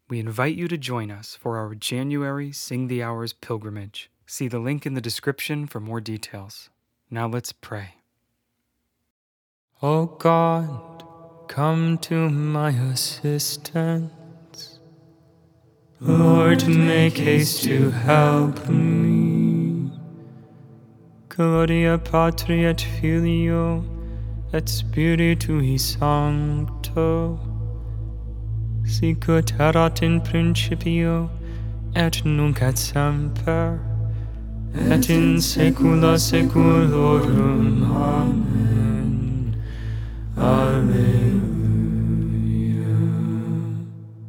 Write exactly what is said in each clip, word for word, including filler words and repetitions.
We invite you to join us for our January Sing the Hours pilgrimage. See the link in the description for more details. Now let's pray. O God, come to my assistance. Lord, make haste to help me. Gloria Patri et Filio et Spiritui Sancto, sic ut erat in principio, et nunc et semper, et in saecula saeculorum. Amen. Alleluia.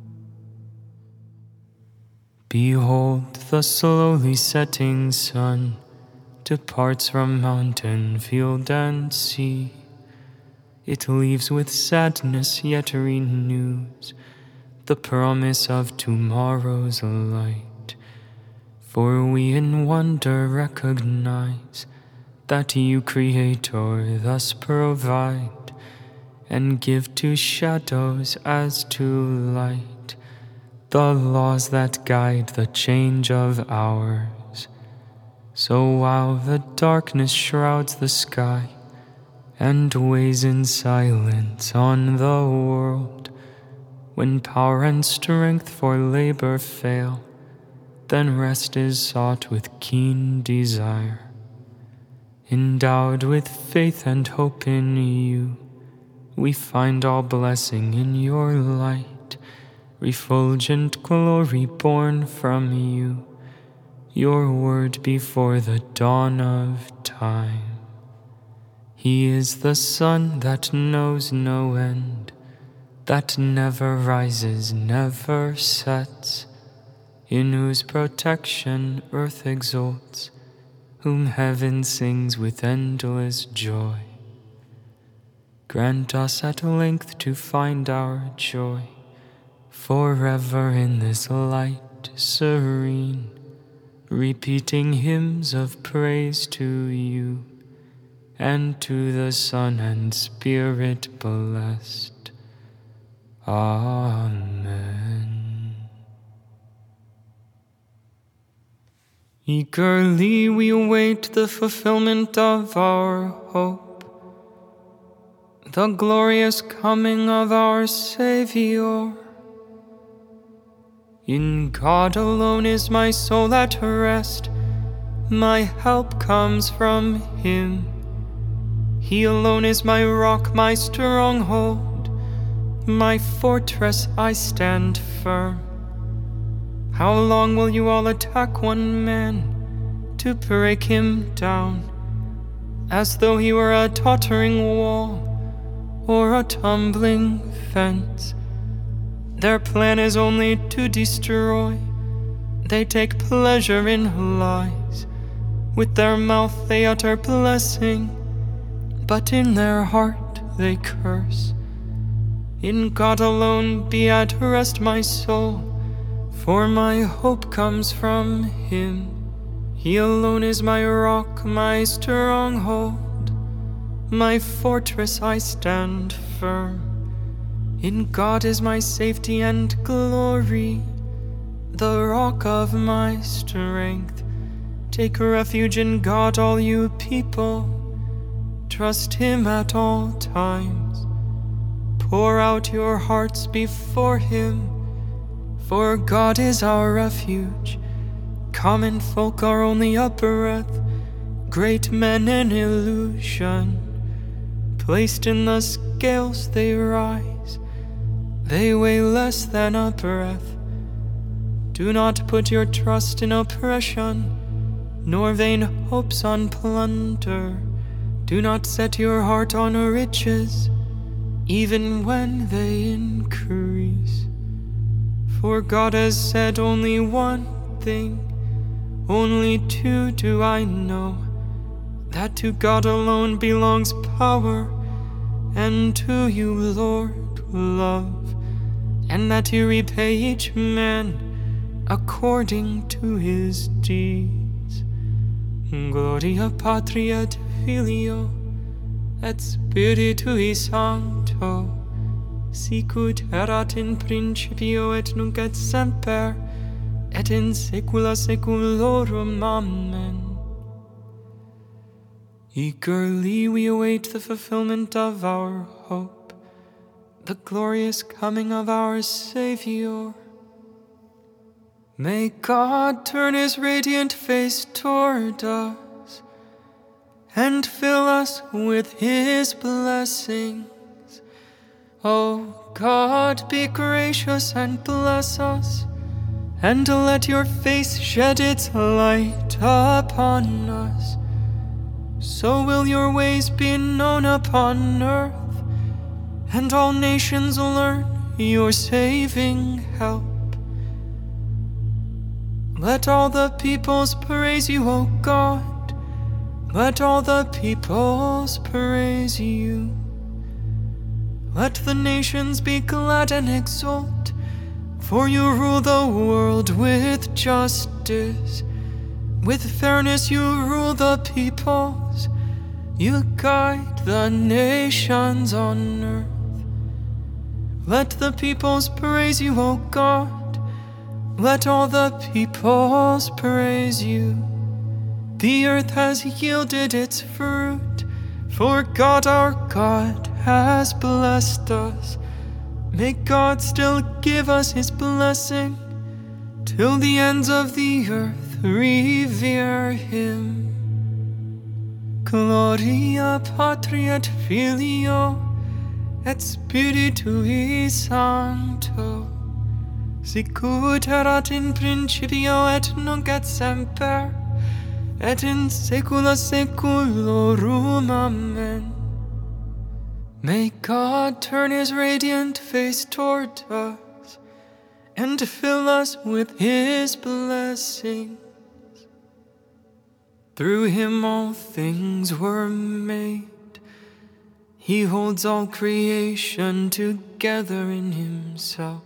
Behold, the slowly setting sun departs from mountain, field, and sea. It leaves with sadness, yet renews the promise of tomorrow's light. For we in wonder recognize that you, Creator, thus provide and give to shadows as to light the laws that guide the change of hours. So while the darkness shrouds the sky and weighs in silence on the world, when power and strength for labor fail, then rest is sought with keen desire. Endowed with faith and hope in you, we find all blessing in your light, refulgent glory born from you, your word before the dawn of time. He is the sun that knows no end, that never rises, never sets, in whose protection earth exults, whom heaven sings with endless joy. Grant us at length to find our joy forever in this light serene, repeating hymns of praise to you, and to the Son and Spirit blessed. Amen. Eagerly we await the fulfillment of our hope, the glorious coming of our Savior. In God alone is my soul at rest, my help comes from him. He alone is my rock, my stronghold, my fortress, I stand firm. How long will you all attack one man to break him down, as though he were a tottering wall or a tumbling fence? Their plan is only to destroy. They take pleasure in lies. With their mouth they utter blessing, but in their heart they curse. In God alone be at rest my soul, for my hope comes from him. He alone is my rock, my stronghold, my fortress, I stand firm. In God is my safety and glory, the rock of my strength. Take refuge in God, all you people. Trust him at all times. Pour out your hearts before him, for God is our refuge. Common folk are only a breath, great men an illusion. Placed in the scales they rise, they weigh less than a breath. Do not put your trust in oppression, nor vain hopes on plunder. Do not set your heart on riches, even when they increase. For God has said only one thing, only two do I know, that to God alone belongs power, and to you, Lord, love, and that you repay each man according to his deeds. Gloria Patri et Filio et Spiritui Sancto, sicut erat in principio et nunc et semper, et in saecula saeculorum. Amen. Eagerly we await the fulfillment of our hope, the glorious coming of our Savior. May God turn his radiant face toward us and fill us with his blessings. O God, be gracious and bless us, and let your face shed its light upon us. So will your ways be known upon earth, and all nations learn your saving help. Let all the peoples praise you, O God. Let all the peoples praise you. Let the nations be glad and exult, for you rule the world with justice. With fairness you rule the peoples. You guide the nations on earth. Let the peoples praise you, O God. Let all the peoples praise you. The earth has yielded its fruit, for God our God has blessed us. May God still give us his blessing, till the ends of the earth revere him. Gloria Patri et Filio et Spiritui Sancto, sicut erat in principio et nunc et semper, et in saecula saeculorum. Amen. May God turn his radiant face toward us and fill us with his blessing. Through him all things were made. He holds all creation together in himself.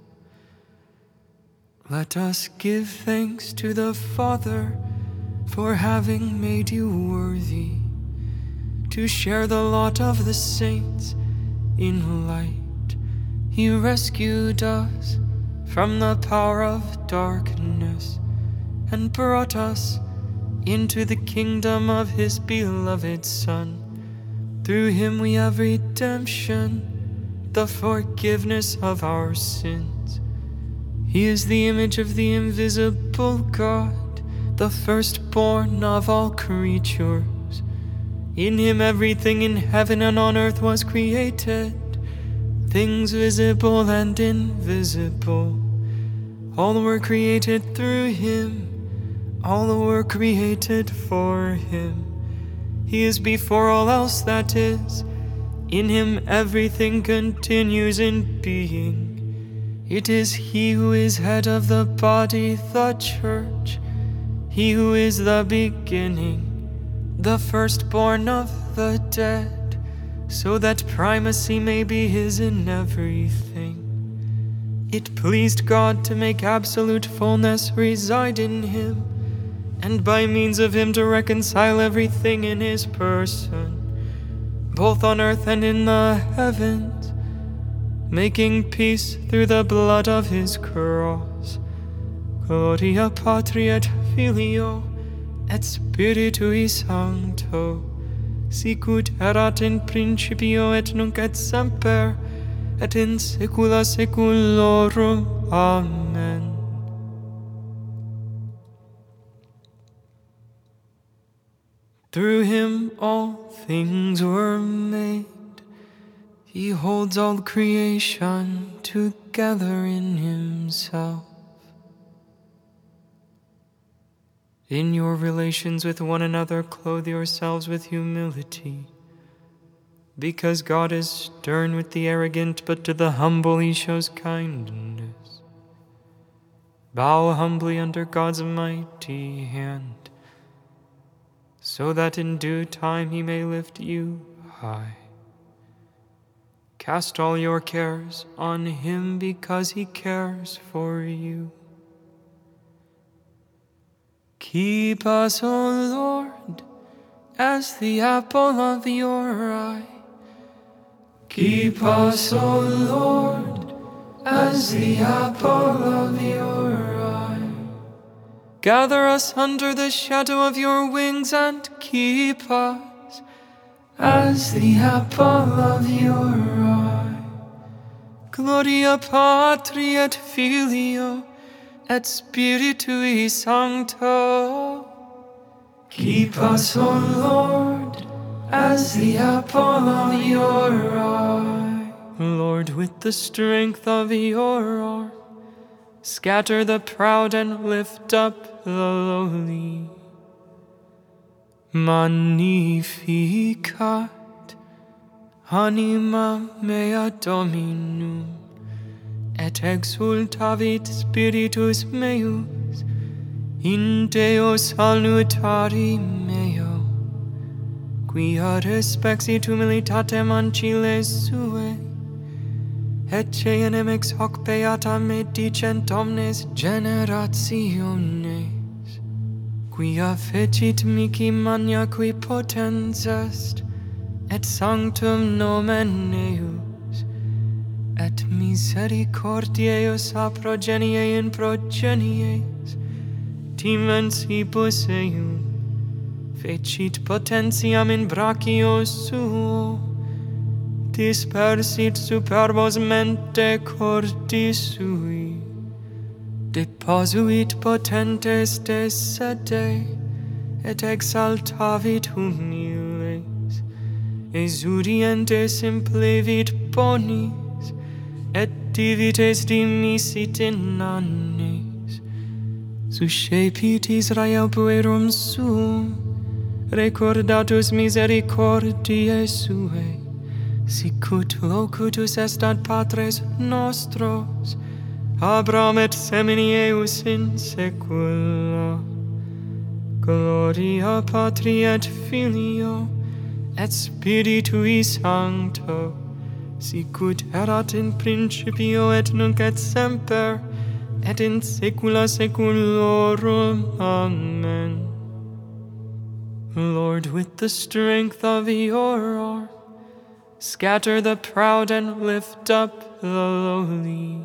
Let us give thanks to the Father for having made you worthy to share the lot of the saints in light. He rescued us from the power of darkness and brought us into the kingdom of his beloved Son. Through him we have redemption, the forgiveness of our sins. He is the image of the invisible God, the firstborn of all creatures. In him everything in heaven and on earth was created, things visible and invisible. All were created through him. All were created for him. He is before all else that is. In him everything continues in being. It is he who is head of the body, the church. He who is the beginning, the firstborn of the dead, so that primacy may be his in everything. It pleased God to make absolute fullness reside in him, and by means of him to reconcile everything in his person, both on earth and in the heavens, making peace through the blood of his cross. Gloria Patri et Filio et Spiritui Sancto, sicut erat in principio et nunc et semper, et in saecula saeculorum. Amen. Through him all things were made. He holds all creation together in himself. In your relations with one another, clothe yourselves with humility, because God is stern with the arrogant, but to the humble he shows kindness. Bow humbly under God's mighty hand, so that in due time he may lift you high. Cast all your cares on him, because he cares for you. Keep us, O Lord, as the apple of your eye. Keep us, O Lord, as the apple of your eye. Gather us under the shadow of your wings and keep us as the apple of your eye. Gloria Patri et Filio et Spiritui Sancto. Keep us, O Lord, as the apple of your eye. Lord, with the strength of your arm, scatter the proud and lift up the lowly. Magnificat anima mea Dominum, et exultavit spiritus meus in Deo salutari meo, quia respexit humilitatem anciles suae, et cenem ex hoc beata me dicent omnes generationes, quia fecit mihi magna qui potens est, et sanctum nomen eius, et misericordiaeus a progenie in progenies, timensibus eium, fecit potentiam in brachio suo, dispersit superbos mente cordis sui, deposuit potentes de sede, et exaltavit humiles, exudientes implevit bonis, et divites dimisit in annis, suscepit Israel puerum suum, recordatus misericordiae suae, sicut locutus est ad patres nostros, Abraham et semini eius in saecula. Gloria Patri et Filio et Spiritui Sancto, sicut erat in principio et nunc et semper, et in saecula saeculorum. Amen. Lord, with the strength of your arm, scatter the proud and lift up the lowly.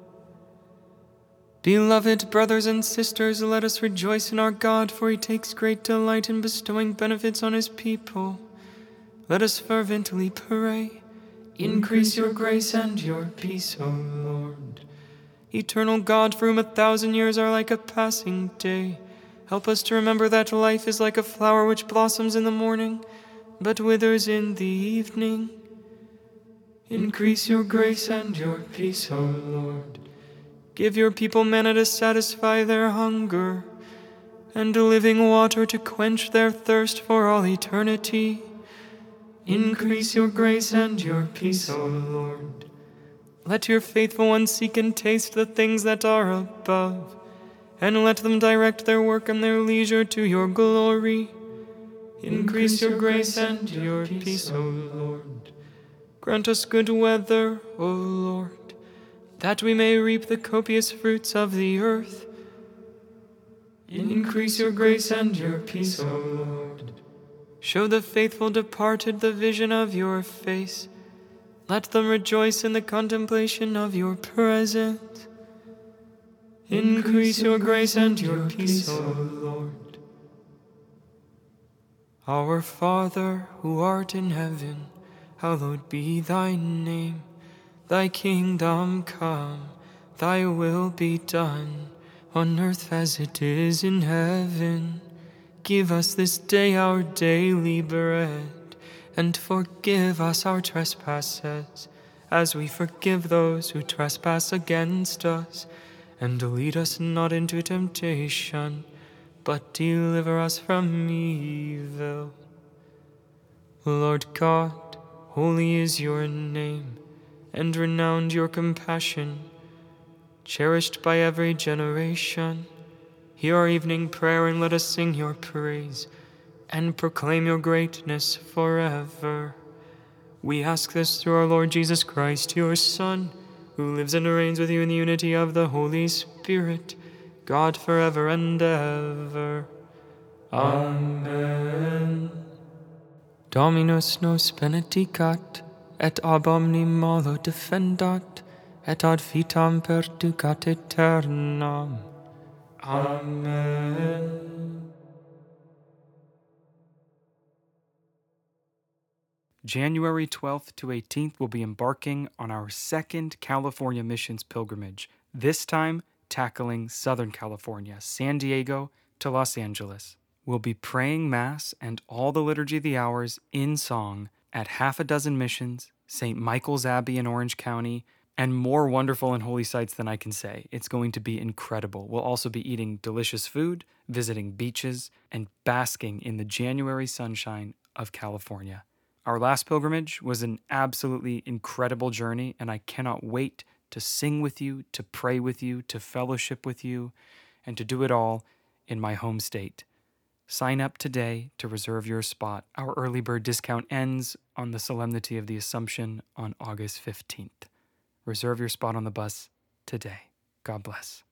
Beloved brothers and sisters, let us rejoice in our God, for he takes great delight in bestowing benefits on his people. Let us fervently pray. Increase your grace and your peace, O Lord. Eternal God, for whom a thousand years are like a passing day, help us to remember that life is like a flower which blossoms in the morning, but withers in the evening. Increase your grace and your peace, O Lord. Give your people manna to satisfy their hunger, and living water to quench their thirst for all eternity. Increase your grace and your peace, O Lord. Let your faithful ones seek and taste the things that are above, and let them direct their work and their leisure to your glory. Increase your grace and your peace, O Lord. Grant us good weather, O Lord, that we may reap the copious fruits of the earth. Increase your grace and your peace, O Lord. Show the faithful departed the vision of your face. Let them rejoice in the contemplation of your presence. Increase your grace and your peace, O Lord. Our Father, who art in heaven, hallowed be thy name. Thy kingdom come, thy will be done, on earth as it is in heaven. Give us this day our daily bread, and forgive us our trespasses, as we forgive those who trespass against us. And lead us not into temptation, but deliver us from evil. Lord God, holy is your name, and renowned your compassion, cherished by every generation. Hear our evening prayer, and let us sing your praise, and proclaim your greatness forever. We ask this through our Lord Jesus Christ, your Son, who lives and reigns with you in the unity of the Holy Spirit, God forever and ever. Amen. Dominus nos benedicat, et ab omni malo defendat, et ad vitam perducat aeternam. Amen. January twelfth to eighteenth, we'll be embarking on our second California missions pilgrimage, this time tackling Southern California, San Diego to Los Angeles. We'll be praying Mass and all the Liturgy of the Hours in song at half a dozen missions, Saint Michael's Abbey in Orange County, and more wonderful and holy sites than I can say. It's going to be incredible. We'll also be eating delicious food, visiting beaches, and basking in the January sunshine of California. Our last pilgrimage was an absolutely incredible journey, and I cannot wait to sing with you, to pray with you, to fellowship with you, and to do it all in my home state. Sign up today to reserve your spot. Our early bird discount ends on the Solemnity of the Assumption on August fifteenth. Reserve your spot on the bus today. God bless.